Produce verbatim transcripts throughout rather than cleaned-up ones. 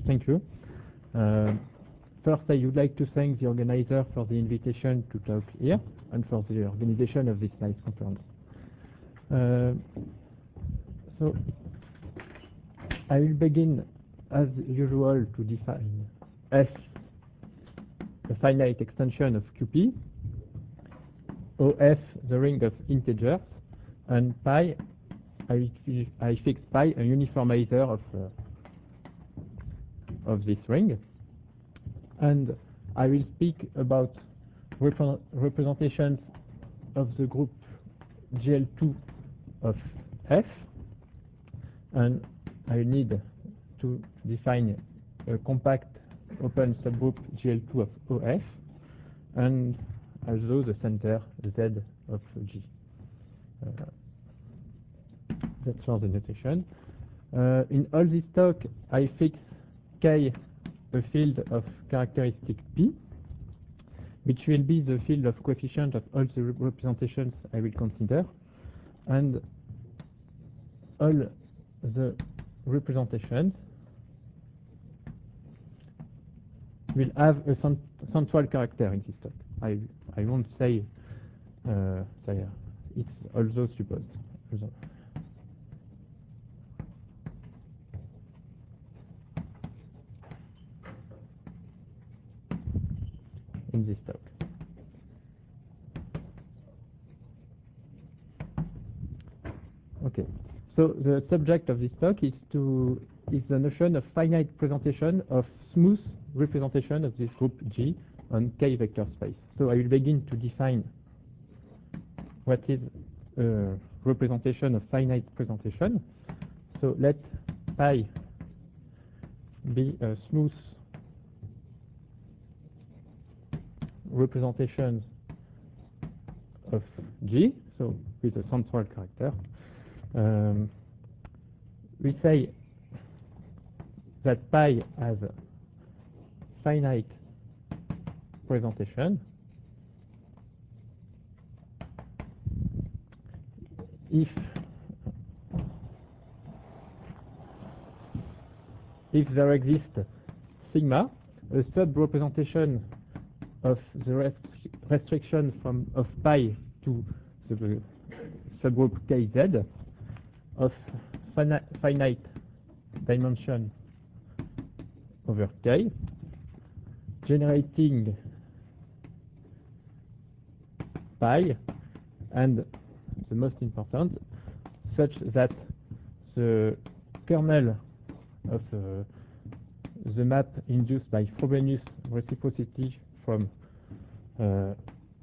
thank you. Uh, first, I would like to thank the organizer for the invitation to talk here and for the organization of this nice conference. Uh, so, I will begin, as usual, to define F, a finite extension of Q P, O F, the ring of integers, and pi, I, I fix pi, a uniformizer of uh, of this ring, and I will speak about repre representations of the group G L two of F, and I need to define a compact open subgroup G L two of O F, and also the center Z of G. Uh, that's for the notation. Uh, in all this talk, I fix K a field of characteristic P, which will be the field of coefficient of all the representations I will consider, and all the representations will have a cent central character in this talk. I I won't say uh, say it's also supposed. Also. In this talk. Okay. So the subject of this talk is to is the notion of finite presentation of smooth representation of this group G on K vector space. So I will begin to define what is a representation of finite presentation. So let pi be a smooth representation of G, so with a central character. Um, we say that pi has a finite presentation if if there exists sigma, a sub-representation of the rest restriction from of pi to the subgroup K Z of fini finite dimension over K, generating pi, and the most important, such that the kernel of uh, the map induced by Frobenius reciprocity from uh, uh,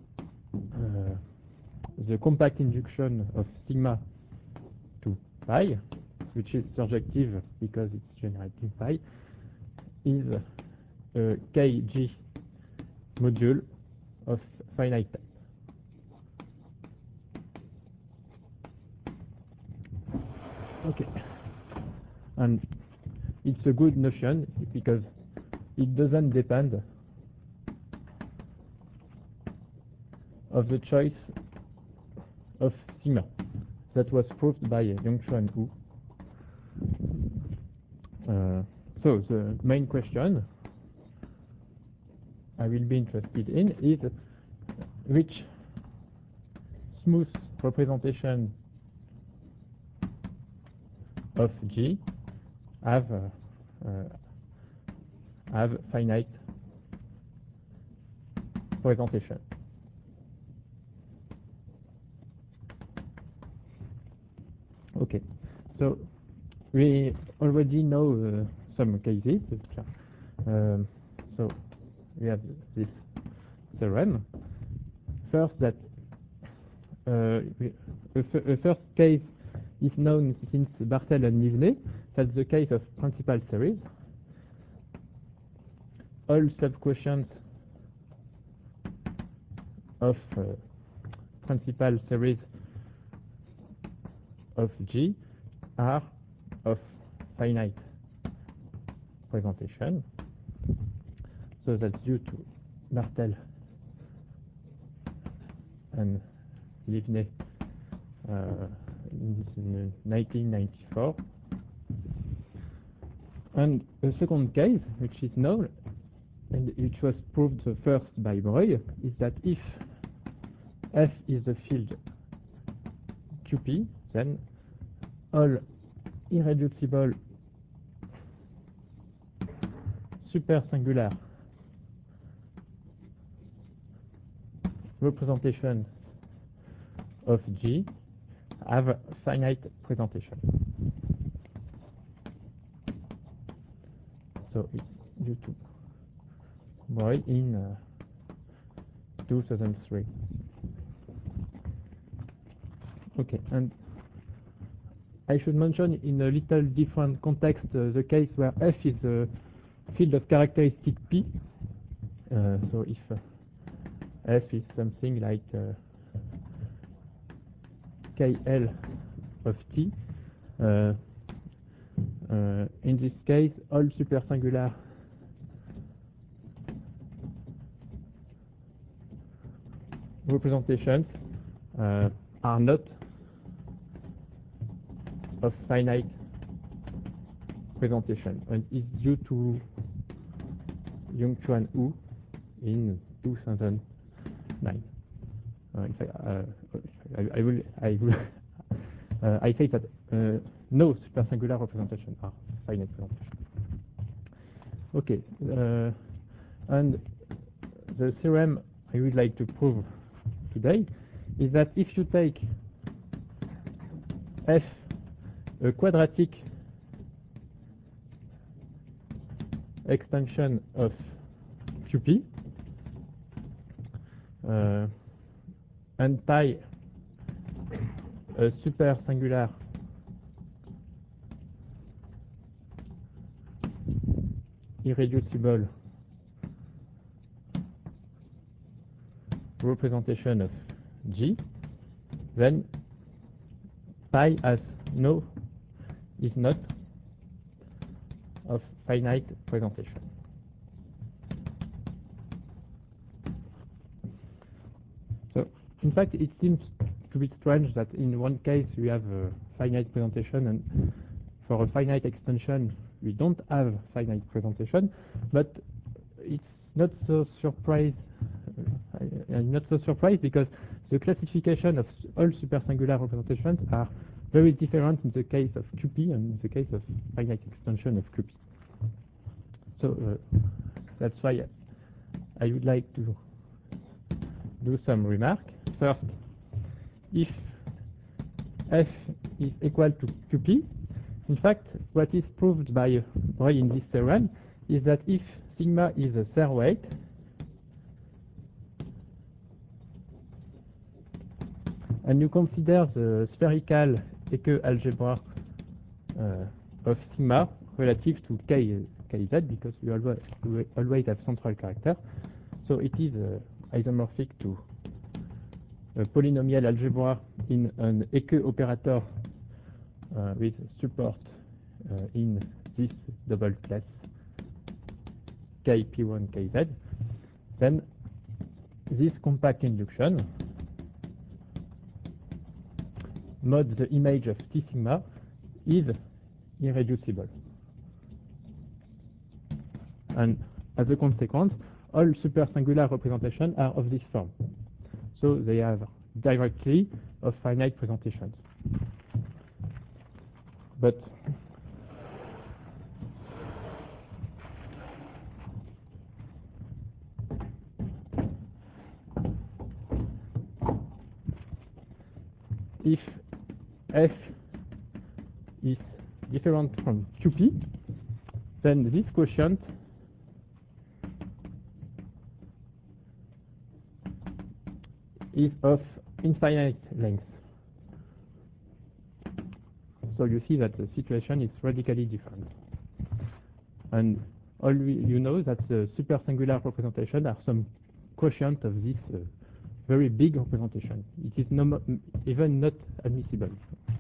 the compact induction of sigma to pi, which is surjective because it's generating pi, is a K G module of finite type. Okay. And it's a good notion because it doesn't depend of the choice of sigma. That was proved by Yongshu and Wu. Uh, so the main question I will be interested in is which smooth representation of G have uh, uh, have finite presentation. Okay, so we already know uh, some cases. Um, so we have this theorem. First, that uh, we, a, a first case is known since Bartel and Nivnay. That's the case of principal series. All subquotients of uh, principal series of G are of finite presentation. So that's due to Bartel and Nivnay uh, in nineteen ninety-four. And the second case, which is known, and which was proved first by Breuil, is that if F is the field Q P, then all irreducible supersingular representation of G have finite presentation. So it's due to Breuil in uh, two thousand three. Okay, and I should mention in a little different context uh, the case where F is a field of characteristic P. Uh, so if uh, F is something like uh, K L of T, uh, uh, in this case all supersingular representations uh, are not of finite presentation, and is due to Yongchuan Wu in two thousand nine. Uh, in fact, uh, I, I will, I will, uh, I say that uh, no supersingular representation are finite presentation. Okay, uh, and the theorem I would like to prove today is that if you take F a quadratic extension of Q P uh, and pi a supersingular irreducible representation of G, then pi has no is not of finite presentation. So, in fact, it seems to be strange that in one case we have a finite presentation, and for a finite extension we don't have finite presentation, but it's not so surprised. I'm not so surprised because the classification of all supersingular representations are very different in the case of Q P and in the case of finite extension of Q P. So uh, that's why I would like to do some remark. First, if F is equal to Q P, in fact, what is proved by Breuil in this theorem is that if sigma is a Serre weight, and you consider the spherical Ecke algebra uh, of sigma relative to k, kz, because we always, we always have central character, so it is uh, isomorphic to a polynomial algebra in an Ecke operator uh, with support uh, in this double class K P one K Z, then this compact induction mod the image of T sigma is irreducible. And as a consequence, all supersingular representations are of this form. So they have directly of finite presentations. But if F is different from Q P, then this quotient is of infinite length. So you see that the situation is radically different. And all we, you know that the supersingular representation are some quotient of this uh, very big representation. It is no, even not admissible.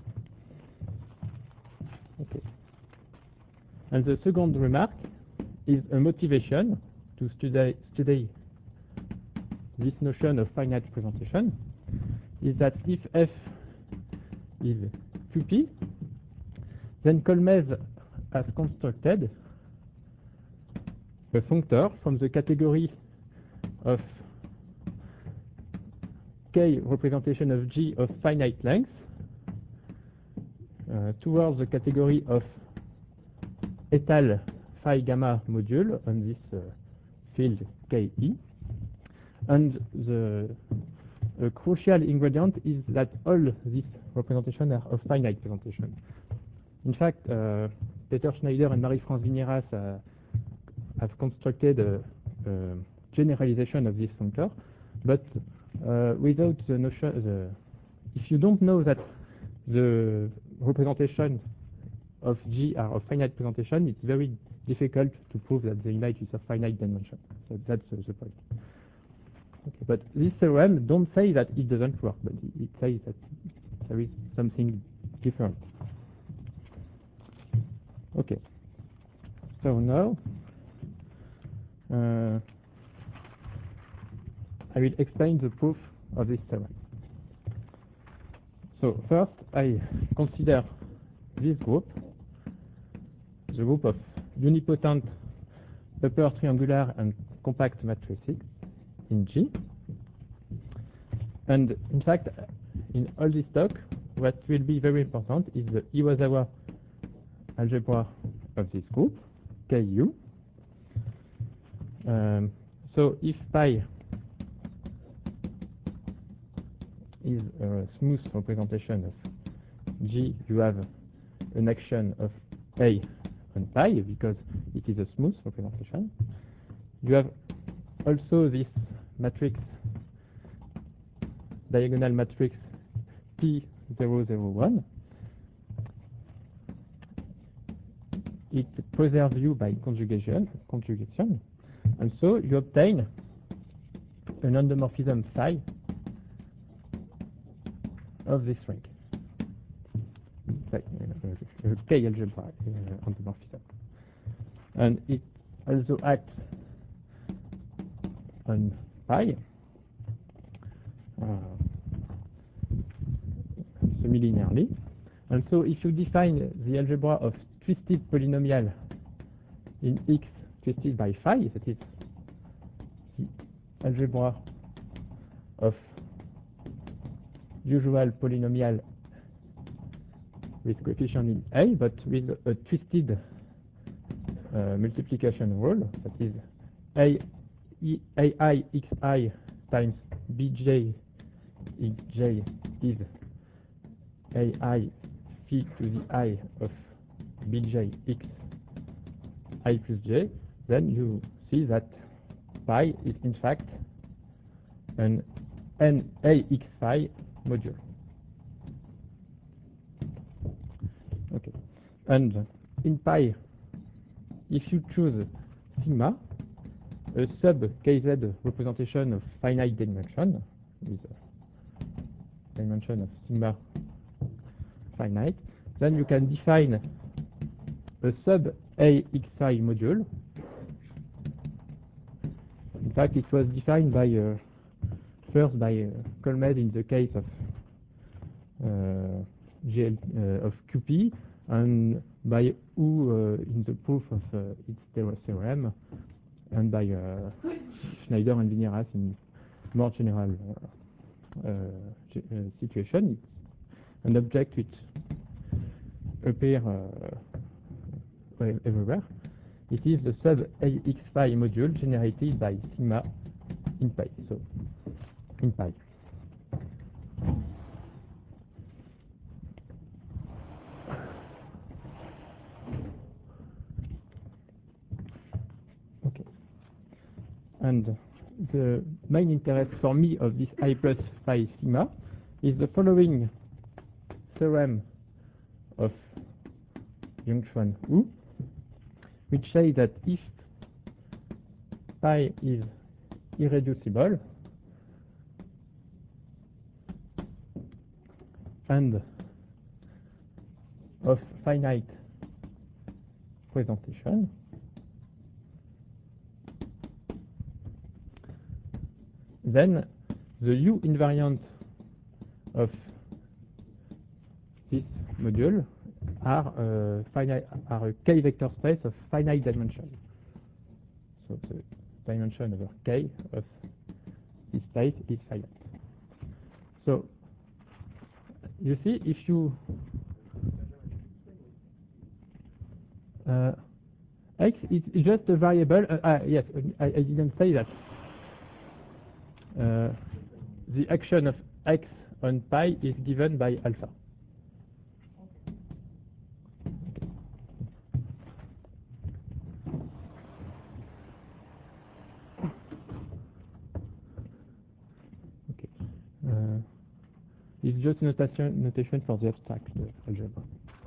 Okay. And the second remark is a motivation to study, study this notion of finite presentation, is that if F is Q P, then Kolmez has constructed a functor from the category of K representation of G of finite length uh, towards the category of étal phi gamma module on this uh, field K E. And the a crucial ingredient is that all these representations are of finite representation. In fact, uh, Peter Schneider and Marie-France Vinieras uh, have constructed a, a generalization of this functor, but uh, without the notion, the, if you don't know that the representation of G are of finite representation, it's very difficult to prove that the image is of finite dimension. So that's uh, the point. Okay, but this theorem don't say that it doesn't work, but it, it says that there is something different. Okay. So now uh, I will explain the proof of this theorem. So first, I consider this group, the group of unipotent upper triangular and compact matrices in G. And in fact, in all this talk, what will be very important is the Iwasawa algebra of this group, K U. Um, so if pi is a smooth representation of G, you have an action of A on pi because it is a smooth representation. You have also this matrix, diagonal matrix P zero zero one. It preserves you by conjugation, conjugation, and so you obtain an endomorphism psi of this ring, like, uh, a K algebra uh, endomorphism, and it also acts on pi uh, semilinearly. And so if you define the algebra of twisted polynomial in X twisted by phi, that is the algebra of usual polynomial with coefficient in A, but with a twisted uh, multiplication rule, that is A I X I times B J X J is A I phi to the I of B J X I plus J, then you see that pi is in fact an N A X phi module. Okay, and in pi, if you choose sigma, a sub K Z representation of finite dimension, with a dimension of sigma finite, then you can define a sub A X I module. In fact, it was defined by uh, first by uh, Colmed in the case of uh, G L, uh, of Q P, and by Wu uh, in the proof of uh, its theorem, and by uh, Schneider and Vinieras in more general uh, uh, uh, situation. It's an object which appear uh, everywhere. It is the sub A X phi module generated by sigma in pi. So in pi. Okay. And the main interest for me of this I plus phi sigma is the following theorem of Yongchuan Wu, which says that if pi is irreducible and of finite presentation, then the U invariant of this module are, uh, finite, are a K vector space of finite dimension. so the dimension over K of this state is finite. So you see, if you uh, X is just a variable. Uh, uh, yes, I, I didn't say that. Uh, the action of X on pi is given by alpha. Okay. Uh, it's just notation notation for the abstract uh, algebra.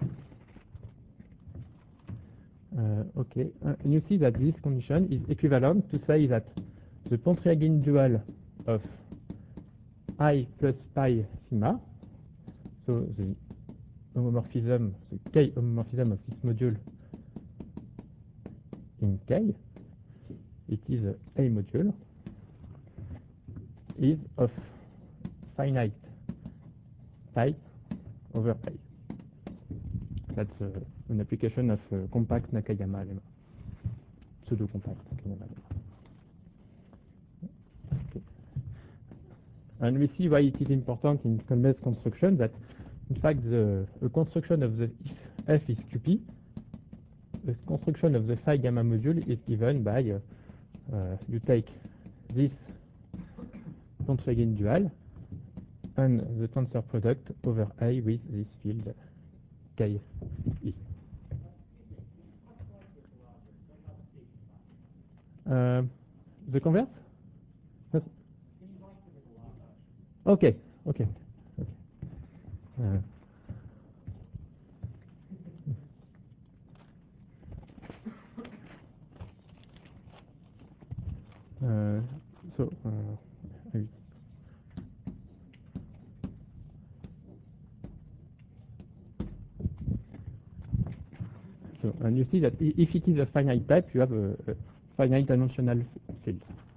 Uh, okay, uh, and you see that this condition is equivalent to say that the Pontryagin dual of I plus pi sigma, so the homomorphism, the K homomorphism of this module in K, it is a, a module, is of finite type over A. That's uh, an application of uh, compact Nakayama lemma, pseudo-compact Nakayama lemma. Okay. And we see why it is important in Colmet's construction that, in fact, the, the construction of the if F is Q P, the construction of the phi gamma module is given by uh, uh, you take this Pontryagin dual and the transfer product over A with this field K E. Uh, the converse? Yes. Okay, okay, okay. Uh, uh, so, uh, I, so, and you see that if it is a finite type, you have a, a finite dimensional field.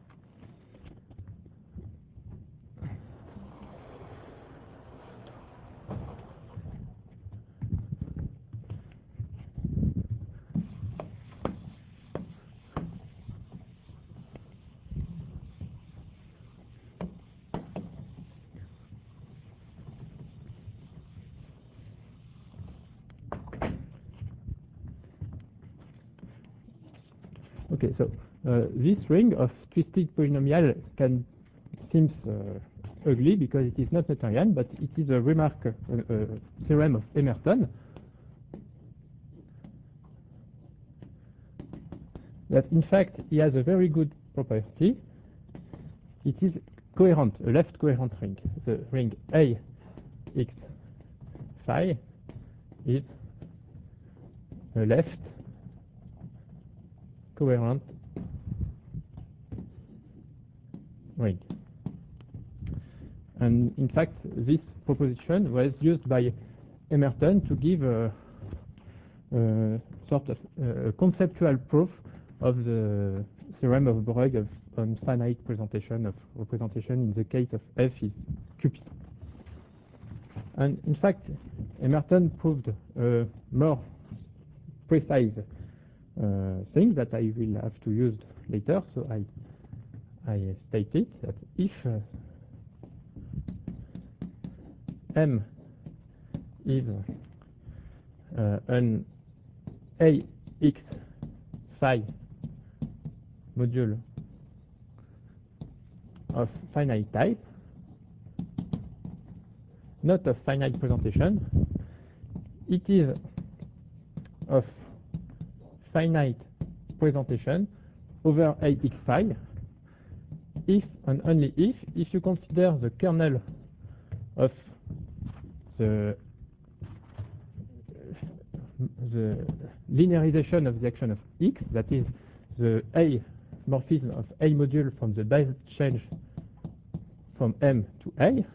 Okay, so uh, this ring of twisted polynomial can seems uh, ugly because it is not Noetherian, but it is a remark, uh, uh, theorem of Emerton that in fact he has a very good property. It is coherent, a left coherent ring. The ring A x phi is a left coherent ring. And in fact, this proposition was used by Emerton to give a, a sort of a conceptual proof of the theorem of Boreg of, on finite presentation of representation in the case of F is Q P. And in fact, Emerton proved a more precise uh, thing that I will have to use later. So I I stated that if uh, M is uh, an A x phi module of finite type, not of finite presentation, it is of finite presentation over A x phi if and only if, if you consider the kernel of the the linearization of the action of X, that is the A morphism of A module from the base change from M to A.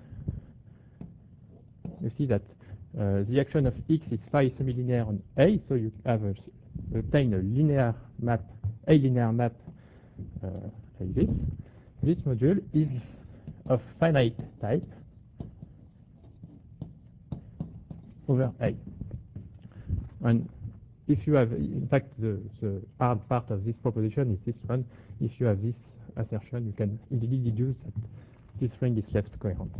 You see that uh, the action of X is phi semilinear on A, so you have a, obtain a linear map, a linear map uh, like this. This module is of finite type over A. And if you have, in fact, the, the hard part of this proposition is this one. If you have this assertion, you can easily deduce that this ring is left coherent.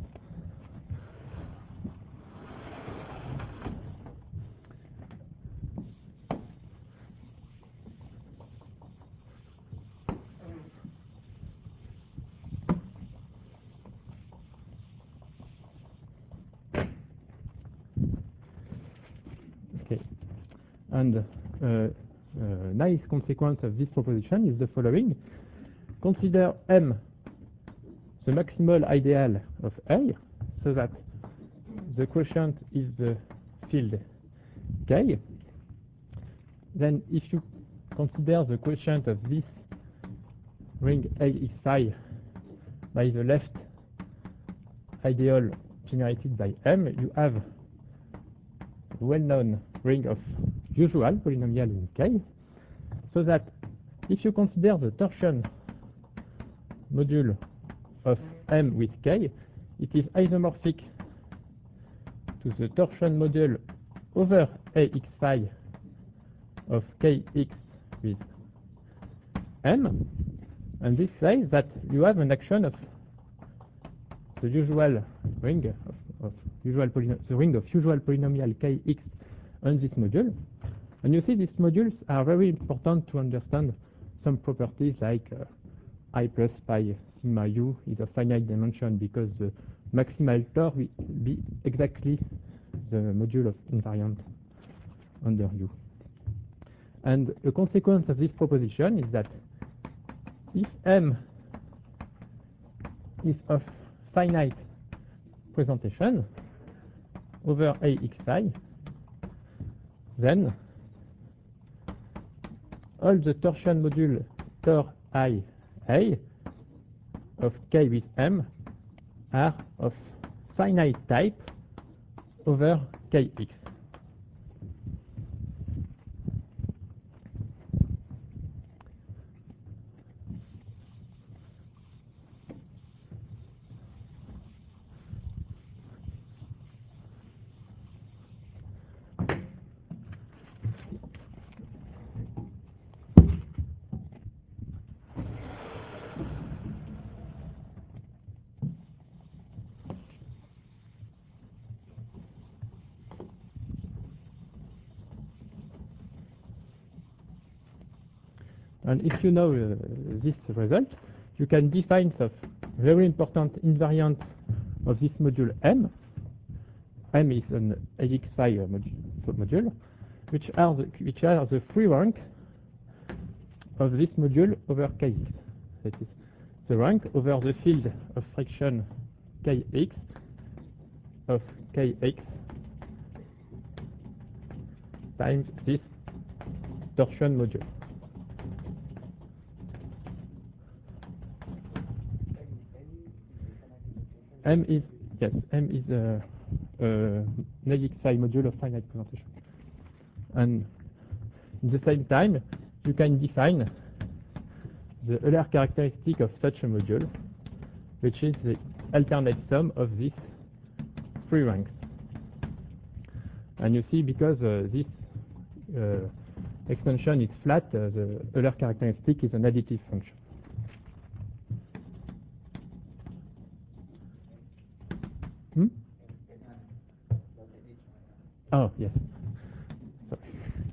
Okay, and uh, a nice consequence of this proposition is the following. Consider M the maximal ideal of A, so that the quotient is the field K. Then if you consider the quotient of this ring A X phi by the left ideal generated by M, you have a well-known ring of usual polynomial in K, so that if you consider the torsion module of M with K, it is isomorphic to the torsion module over A X phi of K X with M, and this says that you have an action of the usual ring of, of usual the ring of usual polynomial K X on this module. And you see these modules are very important to understand some properties like uh, I plus pi sigma u is of finite dimension, because the maximal tor will be exactly the module of invariant under u. And a consequence of this proposition is that if M is of finite presentation over A X phi, then all the torsion module tor I A of K with M are of finite type over K X. And if you know uh, this result, you can define some very important invariant of this module M. M is an A X phi uh, module, module, which are the, which are the free rank of this module over K X. That is the rank over the field of friction K X of K X times this torsion module. M is, yes, M is a, a A X phi module of finite presentation. And at the same time, you can define the Euler characteristic of such a module, which is the alternate sum of these three ranks. And you see, because uh, this uh, extension is flat, uh, the Euler characteristic is an additive function. Hmm? Oh, yes. Sorry.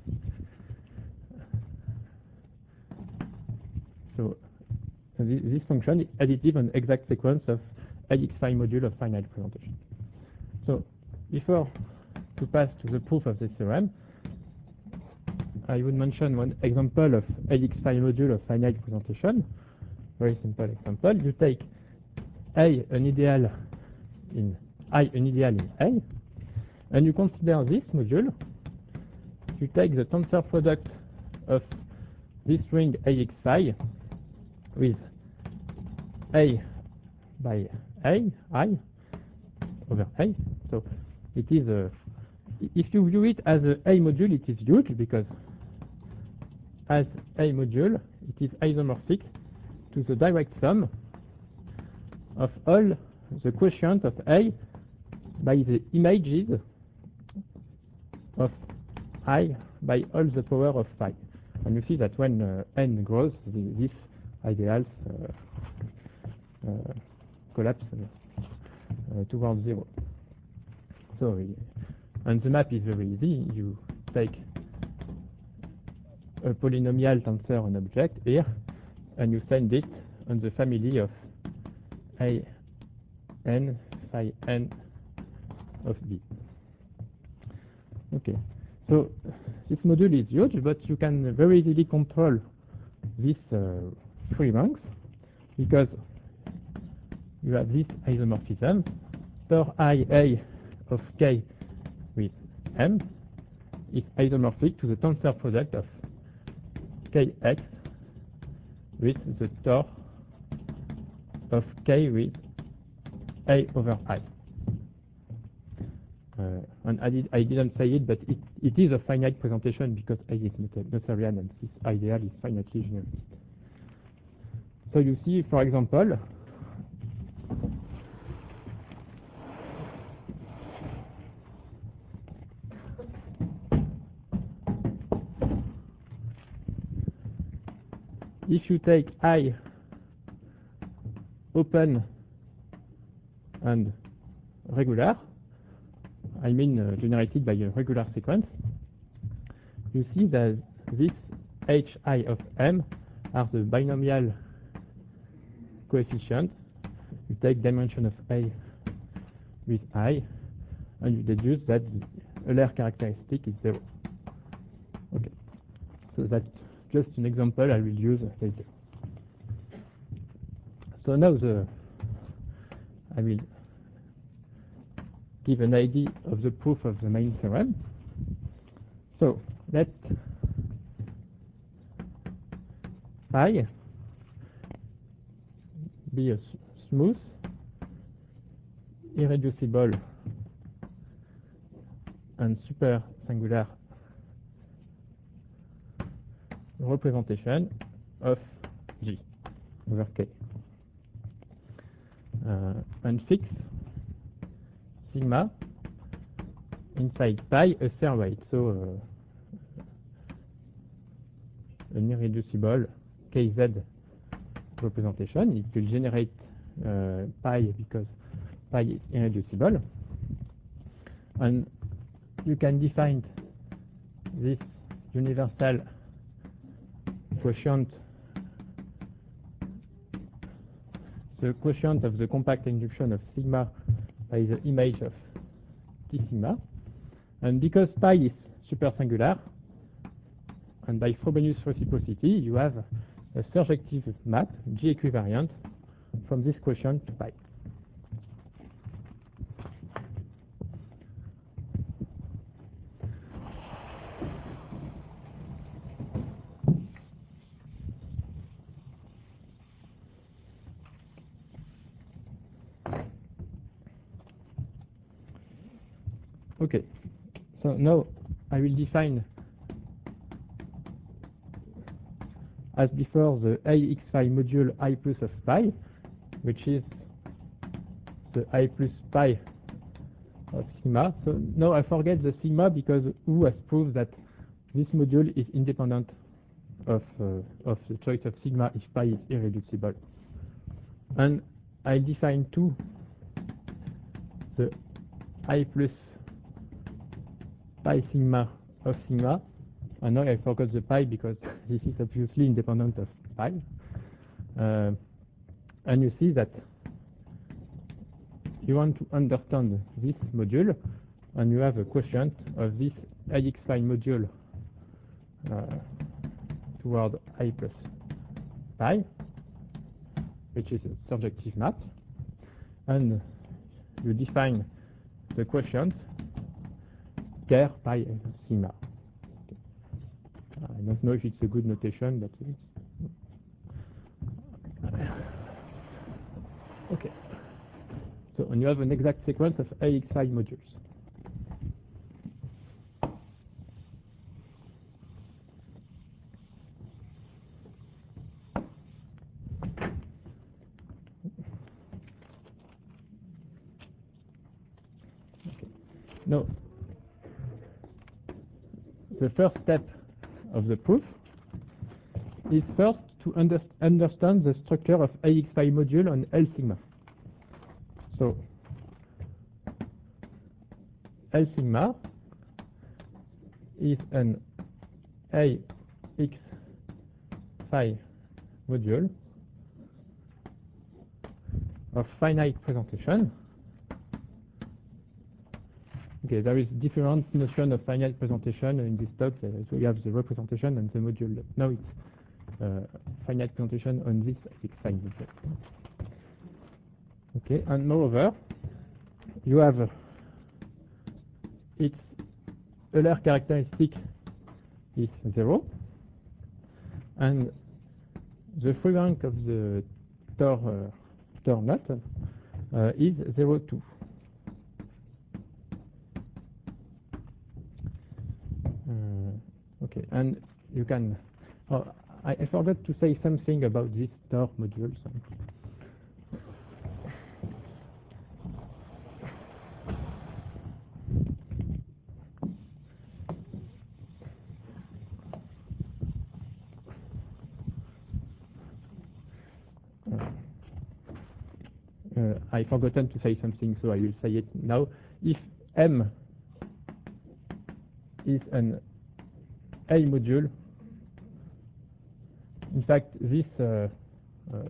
So uh, this, this function is additive and exact sequence of A X phi module of finite presentation. So before to pass to the proof of this theorem, I would mention one example of A X phi module of finite presentation. Very simple example. You take A an ideal in I an ideal in A, and you consider this module. You take the tensor product of this ring A X phi with A by A, I, over A. So it is a, if you view it as a A module, it is huge, because as A module, it is isomorphic to the direct sum of all the quotient of A by the images of I by all the power of phi. And you see that when uh, n grows, the, these ideals uh, uh, collapse uh, uh, towards zero. So, uh, and the map is very easy. You take a polynomial tensor an object here, and you send it on the family of a n phi n of b. Okay, so this module is huge, but you can very easily control these uh, three ranks because you have this isomorphism for I A of k with m is isomorphic to the tensor product of kx with the tor of k with a over I. Uh, and I, did, I didn't say it, but it, it is a finite presentation because A is Noetherian and this ideal is finitely generalized. So you see, for example, if you take I open and regular, I mean uh, generated by a regular sequence, you see that this hi of m are the binomial coefficients. You take dimension of A with I, and you deduce that the Euler characteristic is zero. Okay, so that's just an example I will use later. So now the I will give an idea of the proof of the main theorem. So let phi be a smooth, irreducible, and super singular representation of G over K. Uh, and fix sigma inside pi a servate, so uh, an irreducible kz representation. It will generate uh, pi because pi is irreducible. And you can define this universal quotient, the quotient of the compact induction of sigma by the image of T sigma. And because pi is super singular, and by Frobenius reciprocity, you have a surjective map, G equivariant, from this quotient to pi. Okay, so now I will define as before the A X phi module I plus of pi, which is the I plus pi of sigma. So now I forget the sigma because U has proved that this module is independent of, uh, of the choice of sigma if pi is irreducible. And I define too the I plus pi sigma of sigma. And now I forgot the pi because this is obviously independent of pi. Uh, and you see that you want to understand this module, and you have a quotient of this A X phi module uh, toward I plus pi, which is a surjective map, and you define the quotient ker pi sigma. I don't know if it's a good notation, but okay. So, and you have an exact sequence of A X phi modules. Okay. Now, the the first step of the proof is first to under understand the structure of A X phi module on L sigma. So L sigma is an A X phi module of finite presentation. Okay, there is different notion of finite presentation in this talk. Uh, so you have the representation and the module. Now it's uh, finite presentation on this X phi module. Okay, and moreover, you have uh, its Euler characteristic is zero, and the free rank of the Tor uh, Tor knot uh, is zero two. Uh, okay, and you can. Oh, I, I forgot to say something about this Tor module. So. Uh, I forgotten to say something, so I will say it now. If M is an A module, in fact, this uh, uh,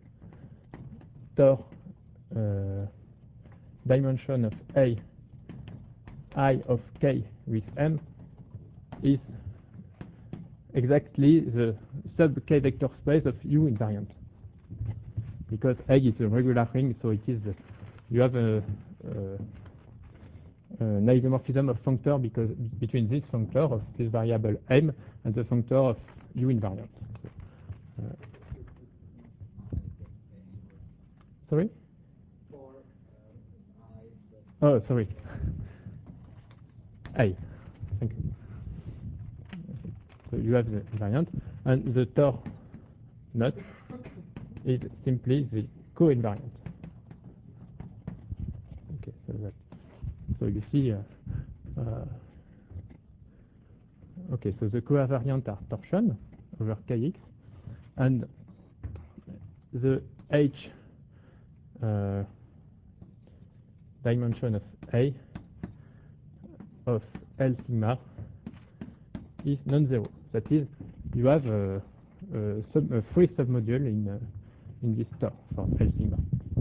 Tor uh, dimension of A I of K with M is exactly the sub-K vector space of U invariant. Because A is a regular ring, so it is, uh, you have a, uh, an isomorphism of functor because between this functor of this variable M and the functor of U invariant. So, uh, sorry? Oh, sorry. A. Thank you. So you have the invariant, and the Tor knot is simply the co-invariant. Okay, so that. So you see. Uh, uh, okay, so the co-invariant are torsion over Kx, and the H uh, dimension of A of L sigma is non-zero. That is, you have a, a, sub, a free submodule in uh, in this Tor for L sigma.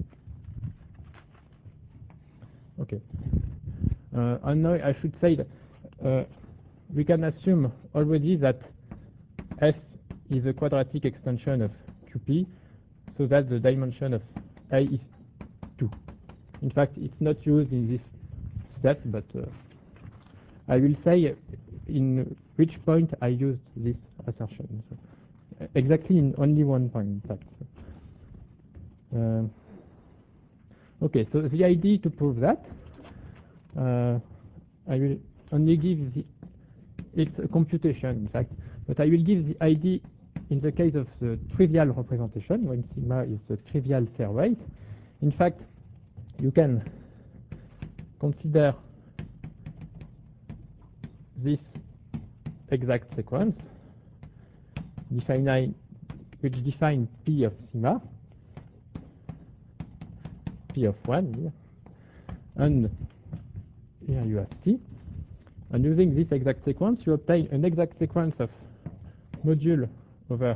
Okay. Uh, and now I should say that uh, we can assume already that S is a quadratic extension of Q P, so that the dimension of A is two. In fact, it's not used in this step, but uh, I will say in which point I used this assertion. So, exactly in only one point, in fact. Uh, okay, so the idea to prove that, uh, I will only give the, it's a computation, in fact, but I will give the idea in the case of the trivial representation, when sigma is the trivial fair weight. In fact, you can consider this exact sequence define, which define P of sigma, P of one here, and here you have T, and using this exact sequence you obtain an exact sequence of module over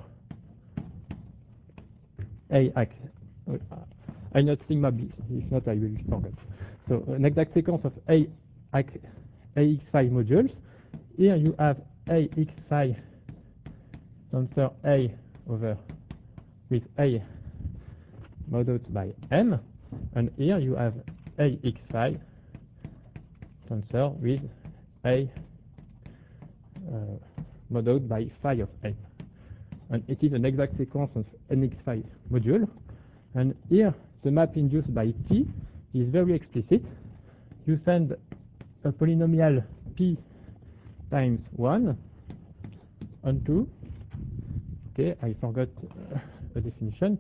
A X. Uh, I not sigma B, if not I will forget. So an exact sequence of A X, A X phi modules. Here you have A X phi tensor A over with A modeled by M, and here you have A X phi tensor with A uh, modeled by phi of M. And it is an exact sequence of N X phi module. And here the map induced by T is very explicit. You send a polynomial P times one on two. Okay, I forgot uh, a definition.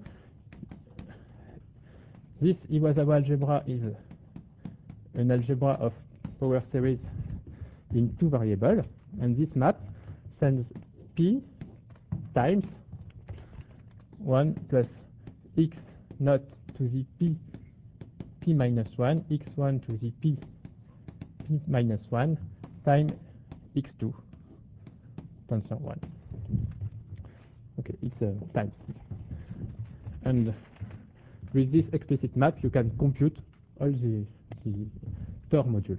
This Iwasawa algebra is an algebra of power series in two variables. And this map sends P times one plus x naught to the P P minus one, x one to the P P minus one times x two tensor one. Okay, it's a uh, times. And with this explicit map, you can compute all the, the Tor modules.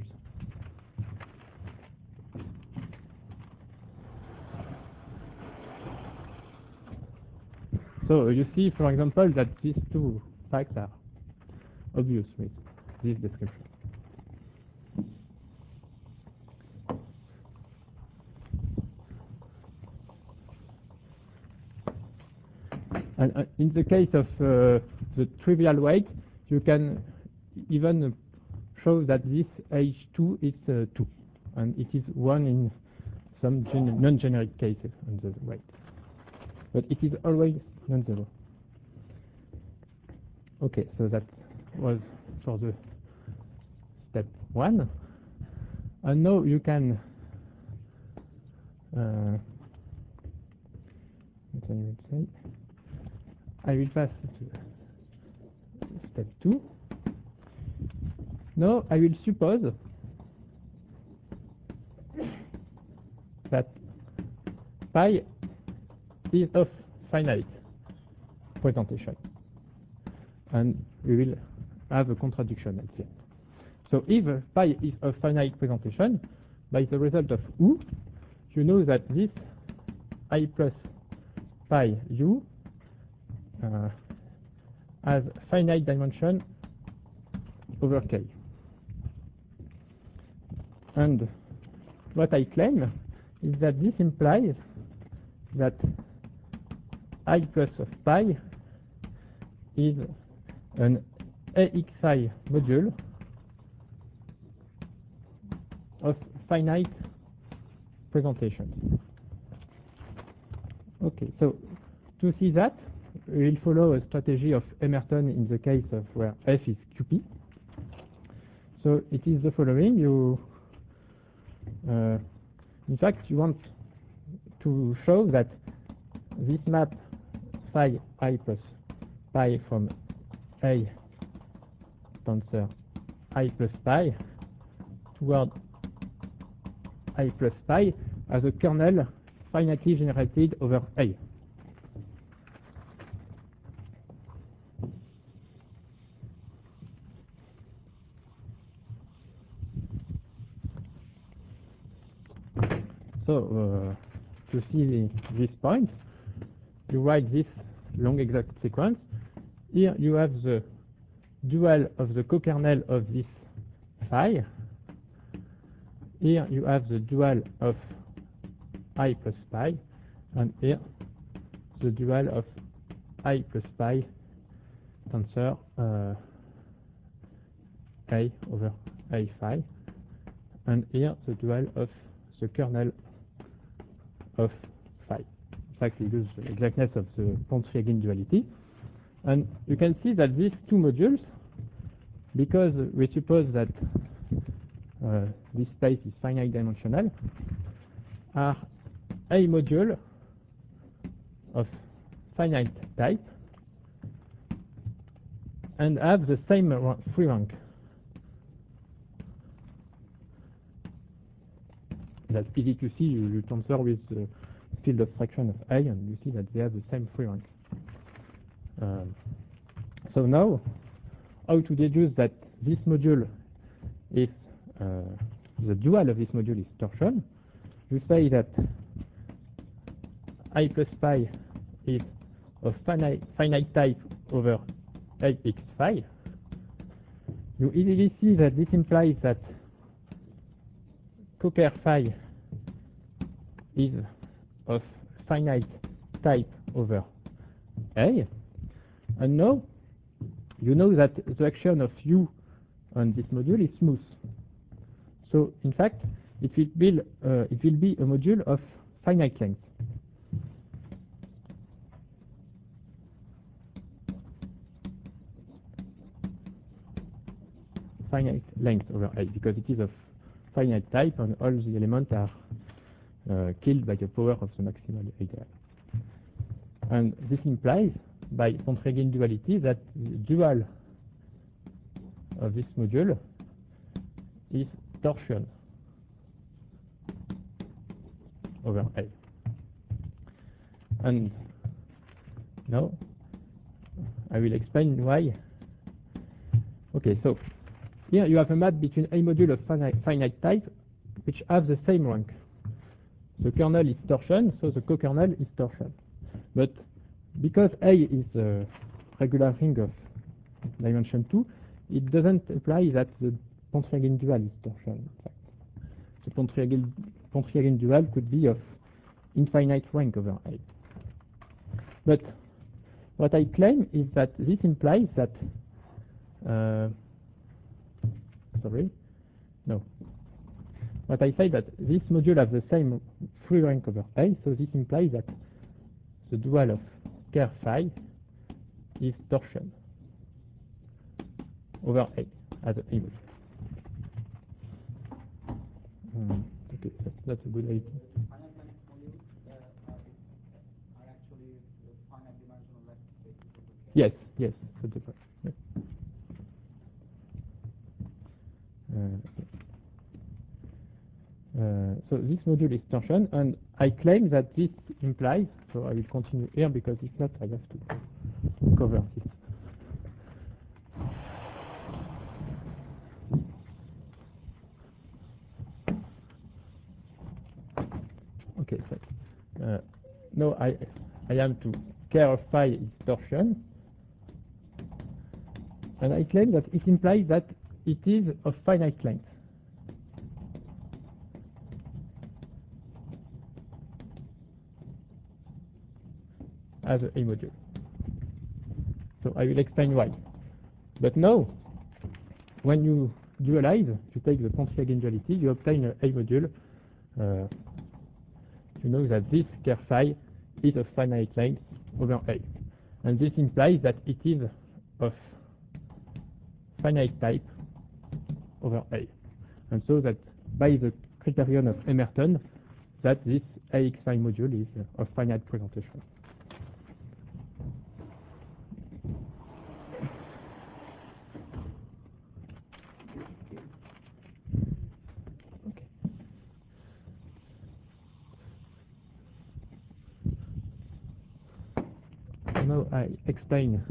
So you see, for example, that these two facts are obvious with this description. And uh, in the case of uh, the trivial weight, you can even uh, show that this H two is uh, two, and it is one in some non-generic cases on the weight. But it is always non-zero. Okay, so that was for the step one. And now you can uh, what I will say. I will pass to step two. Now I will suppose that pi is of finite presentation, and we will have a contradiction at the end. So if pi is of finite presentation, by the result of U, you know that this I plus pi U uh, has finite dimension over K. And what I claim is that this implies that I plus of pi is an A X I module of finite presentation. Okay, so to see that, we will follow a strategy of Emerton in the case of where F is Q P. So it is the following. You, uh, in fact, you want to show that this map phi I plus pi from A tensor I plus pi toward I plus pi as a kernel finitely generated over A. So uh, to see the, this point, you write this long exact sequence. Here you have the dual of the co-kernel of this phi. Here you have the dual of I plus pi, and here the dual of I plus pi tensor uh, A over A phi, and here the dual of the kernel of phi. In fact, we use the exactness of the Pont-Sviagin duality. And you can see that these two modules, because we suppose that uh, this space is finite dimensional, are a module of finite type and have the same free rank. That's easy to see. You, you transfer with the field of fraction of A, and you see that they have the same free rank. Um, so now, how to deduce that this module is uh, the dual of this module is torsion? You say that I plus pi is of finite, finite type over A x phi. You easily see that this implies that Cocker phi is of finite type over A. And now you know that the action of U on this module is smooth. So in fact, it will be, uh, it will be a module of finite length. Finite length over A, because it is of finite type and all the elements are uh, killed by the power of the maximal ideal. And this implies, by Pontryagin duality, that the dual of this module is torsion over A. And now I will explain why. Okay, so here you have a map between a module of finite, finite type which have the same rank. The kernel is torsion, so the co-kernel is torsion. But because A is a regular ring of dimension two, it doesn't imply that the Pontryagin dual is torsion. In fact, the Pontryagin, Pontryagin dual could be of infinite rank over A. But what I claim is that this implies that uh, sorry, no. What I say that this module has the same free rank over A, so this implies that the dual of ker phi is torsion over A as a module. Um, okay, that, that's a good idea. Finite length modules uh, are, are actually finite dimensional vector spaces over K. Yes, yes, that's the point. Yeah. Uh, Uh, so this module is torsion, and I claim that this implies, so I will continue here because if not I have to cover this. Okay, so uh, now I, I am to ker of phi is torsion, and I claim that it implies that it is of finite length. As a module. So I will explain why. But now, when you dualize, you take the Pontryagin duality, you obtain a A module. Uh, you know that this ker phi is of finite length over A. And this implies that it is of finite type over A. And so that by the criterion of Emerton, that this A X phi module is of finite presentation. Now I explain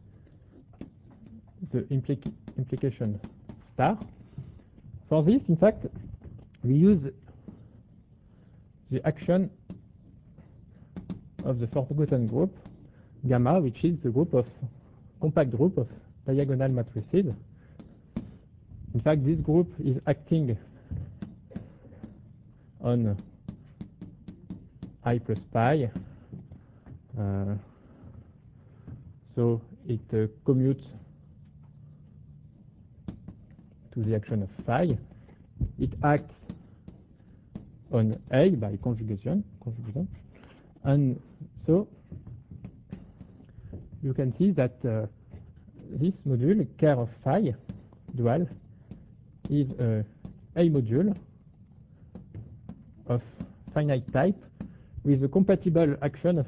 the implic implication star. For this, in fact, we use the action of the forgotten group, gamma, which is the group of compact group of diagonal matrices. In fact, this group is acting on I plus pi. Uh, so it uh, commutes to the action of phi. It acts on A by conjugation, conjugation. And so you can see that uh, this module, ker of phi dual, is a A module of finite type with a compatible action of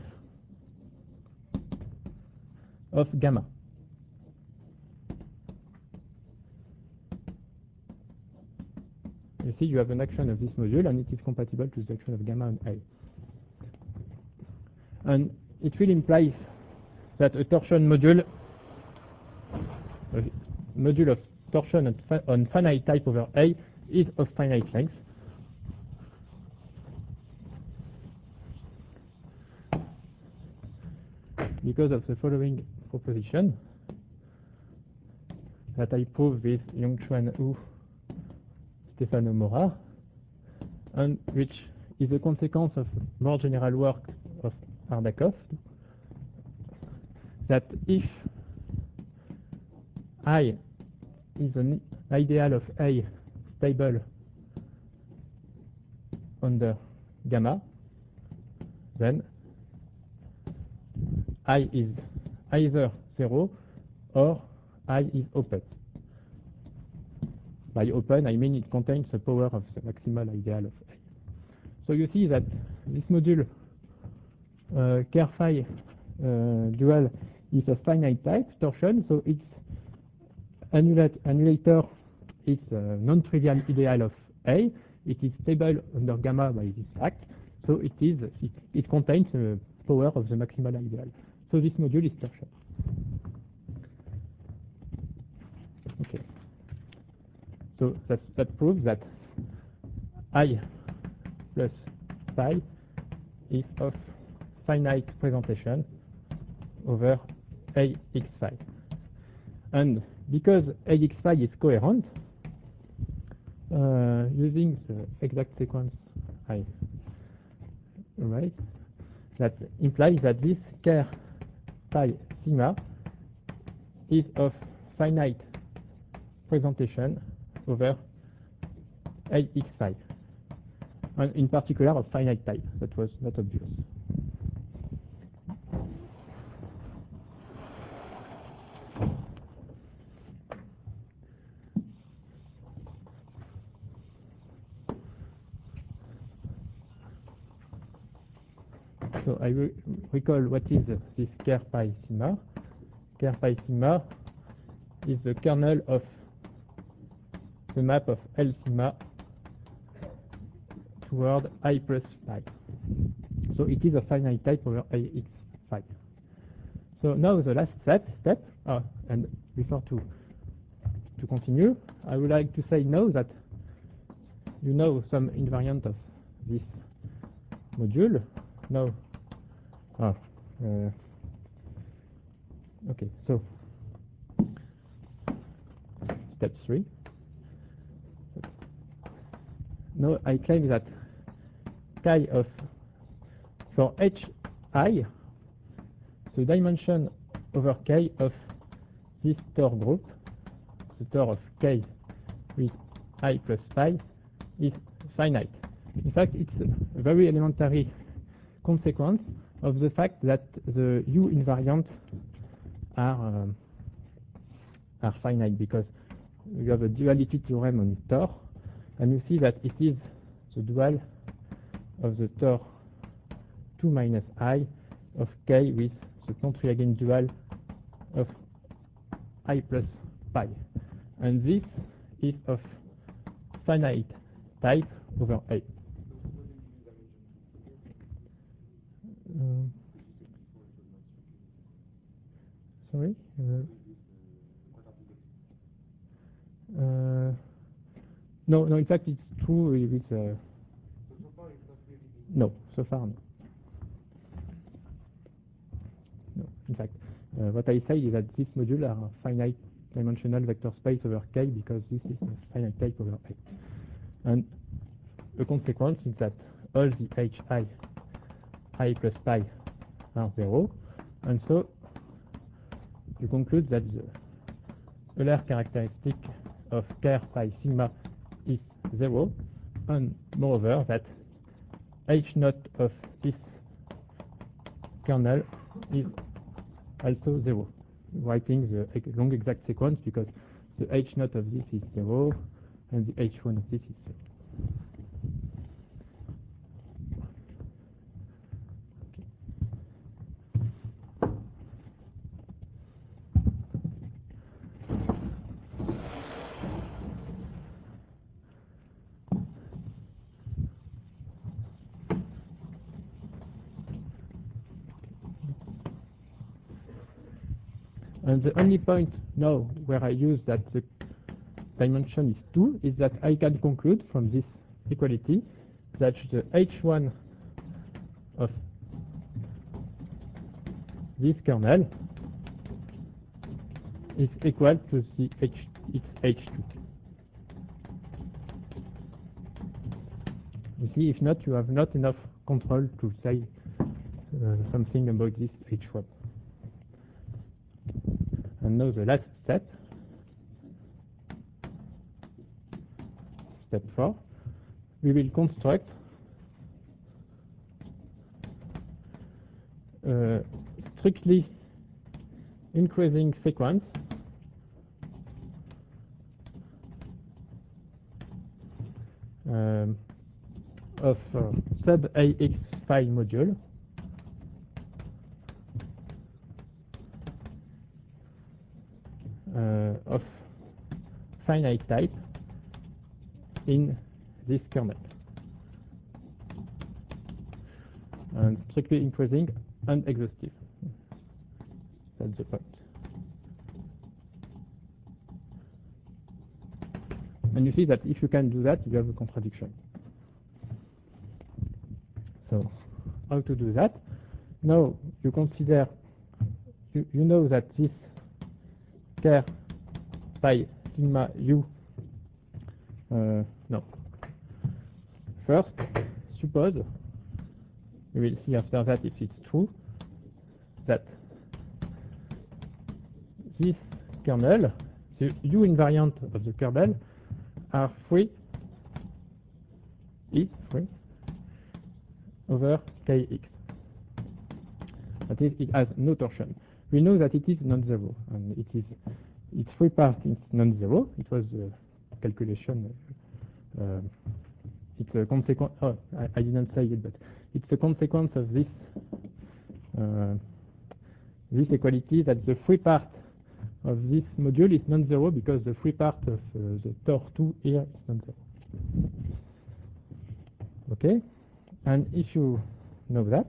of gamma. You see, you have an action of this module, and it is compatible to the action of gamma on A. And it will imply that a torsion module, a module of torsion on, fi on finite type over A, is of finite length. Because of the following proposition that I prove with Yongchuan Hu, Stefano Mora, and which is a consequence of more general work of Ardakov, that if I is an ideal of A stable under gamma, then I is either zero or I is open. By open, I mean it contains the power of the maximal ideal of A. So you see that this module uh, ker-phi uh, dual is a finite type torsion, so its annulator is a non-trivial ideal of A. It is stable under gamma by this fact, so it is it, it contains the power of the maximal ideal. So this module is torsion. Okay. So that that proves that I plus phi is of finite presentation over A x phi. And because A x phi is coherent, uh, using the exact sequence I write, that implies that this ker phi sigma is of finite presentation over A x phi, and in particular of finite type. That was not obvious. So I re recall what is this ker phi sigma. Ker phi sigma is the kernel of the map of L sigma toward I plus phi. So it is a finite type over A x phi. So now the last step, step oh, and before to to continue, I would like to say now that you know some invariant of this module. Now, ah, uh, okay, so step three. Now I claim that chi of for h I, the dimension over k of this Tor group, the Tor of k with I plus phi, is finite. In fact, it's a very elementary consequence of the fact that the U invariants are um, are finite, because you have a duality theorem on Tor, and you see that it is the dual of the Tor two minus I of k with the non-triagon dual of I plus pi, and this is of finite type over A. Um, sorry? Uh, uh, no, no, in fact it's true with... Uh, no, so far no. No, in fact, uh, what I say is that this module are finite dimensional vector space over K, because this is a finite type over A. And the consequence is that all the Hi, I plus pi are zero, and so you conclude that the Euler characteristic of ker phi sigma is zero, and moreover that H naught of this kernel is also zero, writing the long exact sequence, because the H naught of this is zero and the H one of this is zero. And the only point now where I use that the dimension is two is that I can conclude from this equality that the H one of this kernel is equal to the H, its H two. You see, if not, you have not enough control to say uh, something about this H one. And now the last step, step four, we will construct a strictly increasing sequence um, of uh, sub A X file module uh, of finite type in this kernel, and strictly increasing and exhaustive. That's the point. And you see that if you can do that, you have a contradiction. So, how to do that? Now, you consider, you, you know that this ker pi sigma u, uh, no. First, suppose, we will see after that if it's true, that this kernel, the u invariant of the kernel, are free, is free, over kx. That is, it has no torsion. We know that it is non-zero, and it is its free part is non-zero. It was a calculation. Uh, it's a consequence. Oh, I, I didn't say it, but it's a consequence of this uh, this equality that the free part of this module is non-zero because the free part of uh, the tor two here is non-zero. Okay, and if you know that,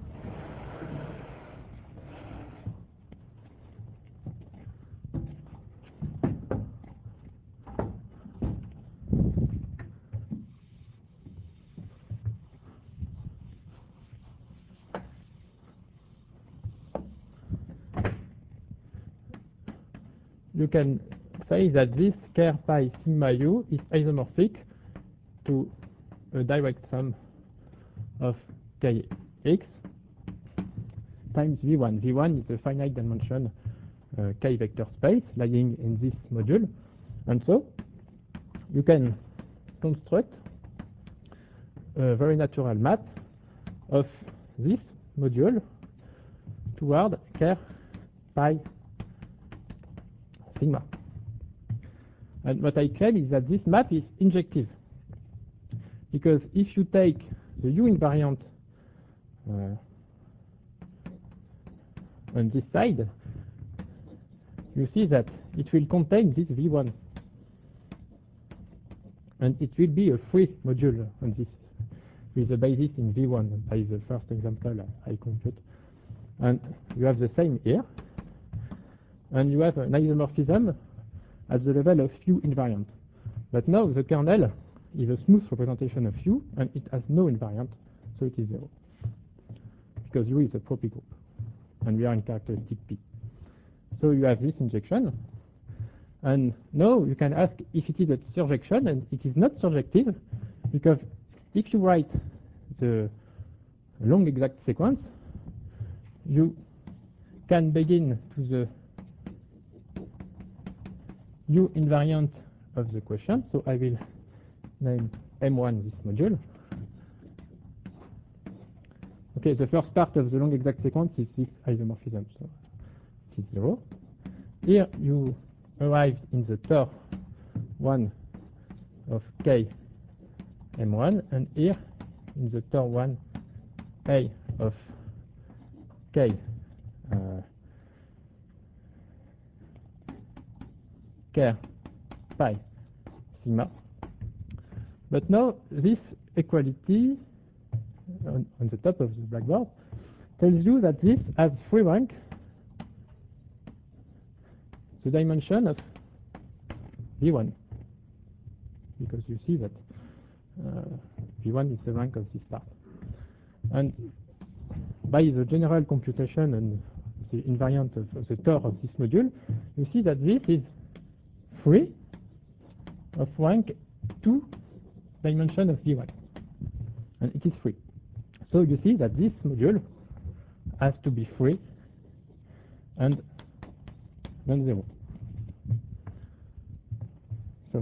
you can say that this ker pi sigma u is isomorphic to a direct sum of kx times v one. v one is a finite dimension uh, k vector space lying in this module, and so you can construct a very natural map of this module toward ker pi sigma. And what I claim is that this map is injective, because if you take the u invariant uh, on this side, you see that it will contain this v one, and it will be a free module on this, with a basis in v one by the first example I compute. And you have the same here, and you have an isomorphism at the level of u invariant. But now the kernel is a smooth representation of u, and it has no invariant, so it is zero, because u is a Propy group, and we are in characteristic P. So you have this injection, and now you can ask if it is a surjection, and it is not surjective, because if you write the long exact sequence, you can begin to the u invariant of the question. So I will name M one this module. Okay, the first part of the long exact sequence is this isomorphism, so it is zero. Here you arrive in the tor one of k M one, and here in the tor one A of k uh, ker pi sigma. But now this equality on, on the top of the blackboard tells you that this has free rank the dimension of v one, because you see that uh, v one is the rank of this part. And by the general computation and the invariant of, of the tor of this module, you see that this is free of rank two dimension of v one, and it is free. So you see that this module has to be free and non-zero. So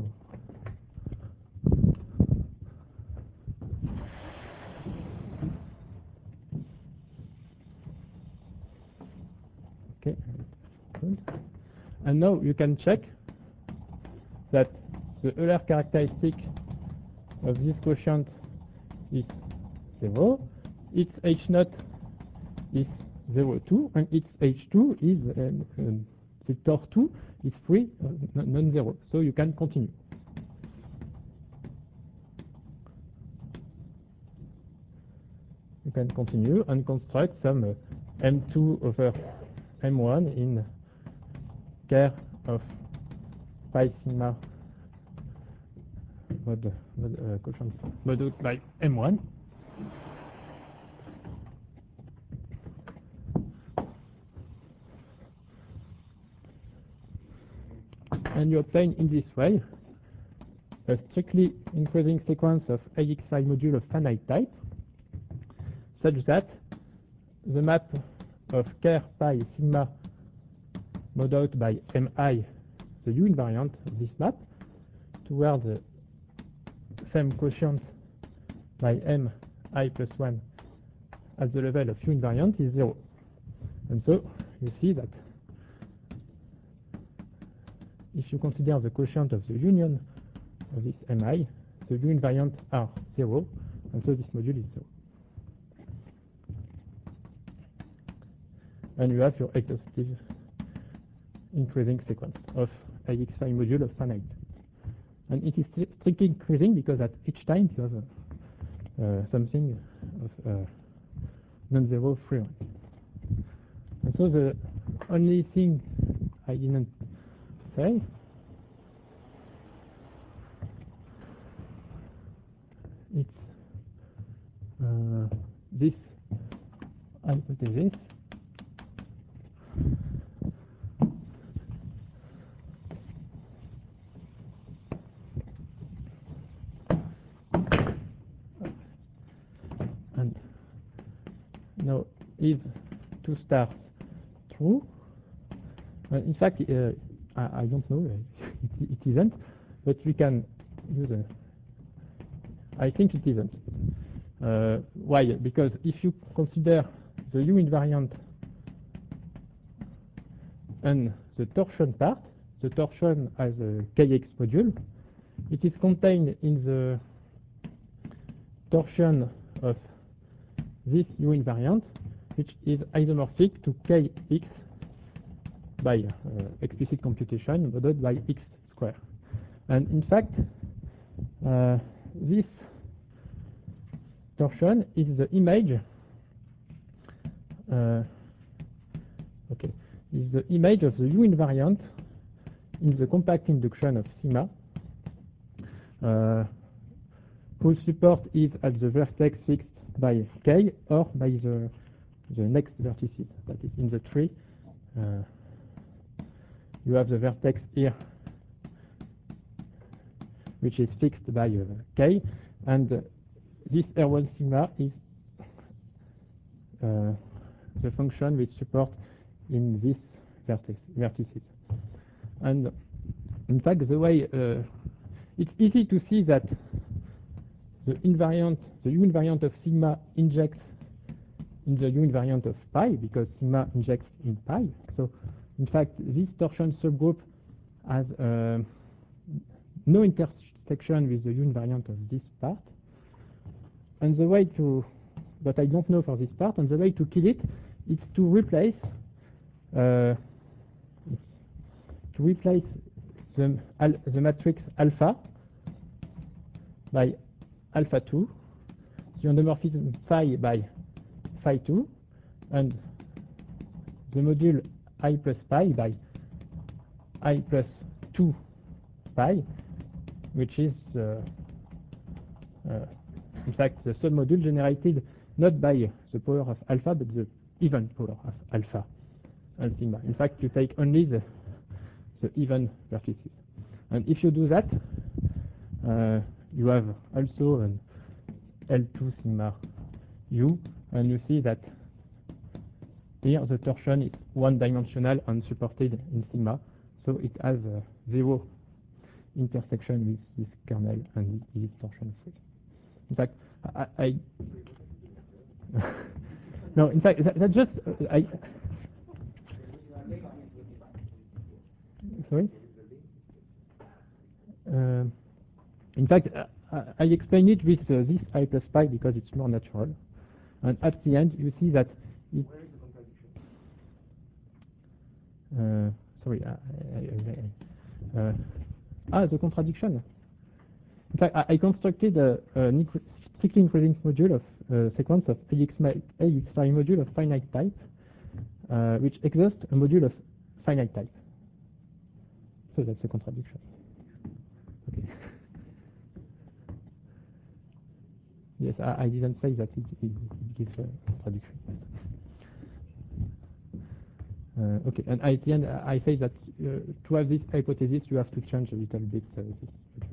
okay, good. And now you can check that the Euler characteristic of this quotient is zero, its H naught is zero two, and its H two is um, um, the tor two is free, uh, non-zero, so you can continue. You can continue and construct some uh, M two over M one in care of pi sigma mod, mod, uh, quotient modeled by M one. And you obtain in this way a strictly increasing sequence of A X I module of finite type, such that the map of ker pi sigma mod out by Mi, the U invariant of this map, toward the same quotient by Mi plus one at the level of U invariant is zero. And so you see that if you consider the quotient of the union of this Mi, the U invariant are zero, and so this module is zero. And you have your exhaustive increasing sequence of A X I module of finite. And it is strictly increasing because at each time you have a, uh, something of uh, non-zero free range. And so the only thing I didn't say it's uh, this hypothesis and now if two stars true, uh, in fact uh, I, I don't know, it, it isn't, but we can use a, I think it isn't. Uh, why? Because if you consider the U invariant and the torsion part, the torsion as a K X module, it is contained in the torsion of this U invariant, which is isomorphic to K X by uh, explicit computation modeled by X square. And in fact, uh, this torsion is the image uh, okay, is the image of the U invariant in the compact induction of sigma, uh, whose support is at the vertex fixed by K or by the the next vertices, that is in the tree. Uh, you have the vertex here, which is fixed by uh, K, and uh, this R one sigma is uh, the function with support in this vertex, vertices. And in fact, the way uh, it's easy to see that the invariant, the U invariant of sigma injects in the U invariant of pi, because sigma injects in pi. So, in fact, this torsion subgroup has uh, no intersection with the U invariant of this part. And the way to, but I don't know for this part, and the way to kill it is to replace uh, to replace the, al the matrix alpha by alpha two, the endomorphism phi by phi two, and the module I plus pi by I plus two pi, which is uh, uh, in fact the submodule generated not by the power of alpha but the even power of alpha and sigma. In fact, you take only the, the even vertices. And if you do that, uh, you have also an L two sigma U, and you see that here the torsion is one-dimensional and supported in sigma, so it has a zero intersection with this kernel and it is torsion free. In fact, I, I no, in fact, that, that just uh, I. Sorry. Uh, in fact, I, I explain it with uh, this I plus pi because it's more natural. And at the end, you see that it. Where is the contradiction? Uh, sorry. I, I, I, uh, ah, the contradiction. In fact, I, I constructed a, a strictly increasing module of uh, sequence of A X I module of finite type, uh, which exhausts a module of finite type. So that's a contradiction. Okay. Yes, I, I didn't say that it, it, it gives a contradiction. Uh, okay, and at the end, I say that uh, to have this hypothesis, you have to change a little bit uh, this